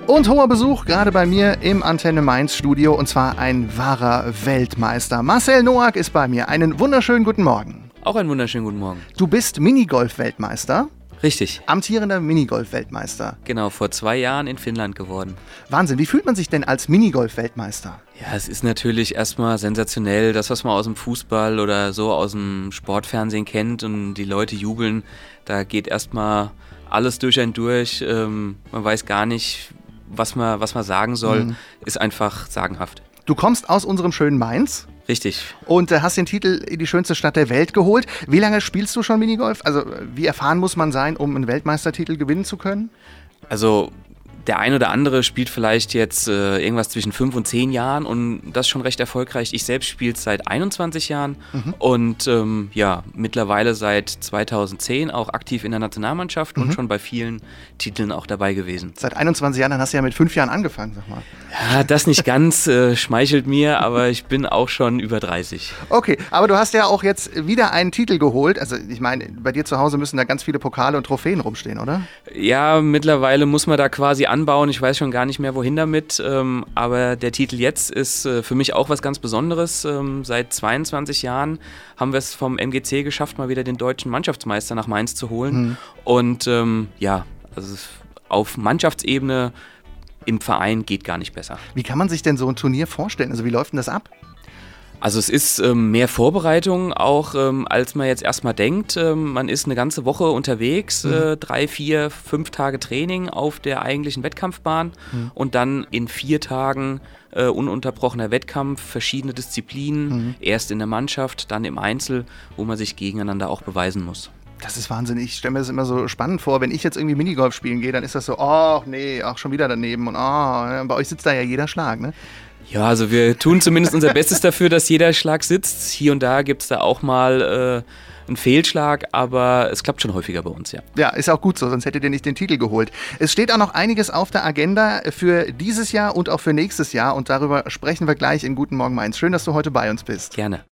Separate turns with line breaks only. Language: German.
Und hoher Besuch gerade bei mir im Antenne Mainz Studio, und zwar ein wahrer Weltmeister. Marcel Noack ist bei mir. Einen wunderschönen guten Morgen.
Auch einen wunderschönen guten Morgen.
Du bist Minigolf-Weltmeister.
Richtig.
Amtierender Minigolf-Weltmeister.
Genau, vor 2 Jahren in Finnland geworden.
Wahnsinn, wie fühlt man sich denn als Minigolf-Weltmeister?
Ja, es ist natürlich erstmal sensationell, das, was man aus dem Fußball oder so aus dem Sportfernsehen kennt und die Leute jubeln, da geht erstmal alles durch einen durch. Man weiß gar nicht, was man sagen soll, ist einfach sagenhaft.
Du kommst aus unserem schönen Mainz.
Richtig.
Und hast den Titel in die schönste Stadt der Welt geholt. Wie lange spielst du schon Minigolf? Also wie erfahren muss man sein, um einen Weltmeistertitel gewinnen zu können?
Also der ein oder andere spielt vielleicht jetzt irgendwas zwischen 5 und 10 Jahren und das schon recht erfolgreich. Ich selbst spiele seit 21 Jahren und mittlerweile seit 2010 auch aktiv in der Nationalmannschaft und schon bei vielen Titeln auch dabei gewesen.
Seit 21 Jahren, dann hast du ja mit 5 Jahren angefangen, sag mal.
Ja, das nicht ganz, schmeichelt mir, aber ich bin auch schon über 30.
Okay, aber du hast ja auch jetzt wieder einen Titel geholt. Also ich meine, bei dir zu Hause müssen da ganz viele Pokale und Trophäen rumstehen, oder?
Ja, mittlerweile muss man da quasi anbauen. Ich weiß schon gar nicht mehr, wohin damit. Aber der Titel jetzt ist für mich auch was ganz Besonderes. Seit 22 Jahren haben wir es vom MGC geschafft, mal wieder den deutschen Mannschaftsmeister nach Mainz zu holen. Und also auf Mannschaftsebene im Verein geht gar nicht besser.
Wie kann man sich denn so ein Turnier vorstellen? Also wie läuft denn das ab?
Also es ist mehr Vorbereitung auch, als man jetzt erstmal denkt. Man ist eine ganze Woche unterwegs, 3, 4, 5 Tage Training auf der eigentlichen Wettkampfbahn und dann in 4 Tagen ununterbrochener Wettkampf, verschiedene Disziplinen, erst in der Mannschaft, dann im Einzel, wo man sich gegeneinander auch beweisen muss.
Das ist Wahnsinn. Ich stelle mir das immer so spannend vor. Wenn ich jetzt irgendwie Minigolf spielen gehe, dann ist das so, ach nee, ach schon wieder daneben und bei euch sitzt da ja jeder Schlag, ne?
Ja, also wir tun zumindest unser Bestes dafür, dass jeder Schlag sitzt. Hier und da gibt es da auch mal einen Fehlschlag, aber es klappt schon häufiger bei uns, ja.
Ja, ist auch gut so, sonst hättet ihr nicht den Titel geholt. Es steht auch noch einiges auf der Agenda für dieses Jahr und auch für nächstes Jahr und darüber sprechen wir gleich in Guten Morgen Mainz. Schön, dass du heute bei uns bist.
Gerne.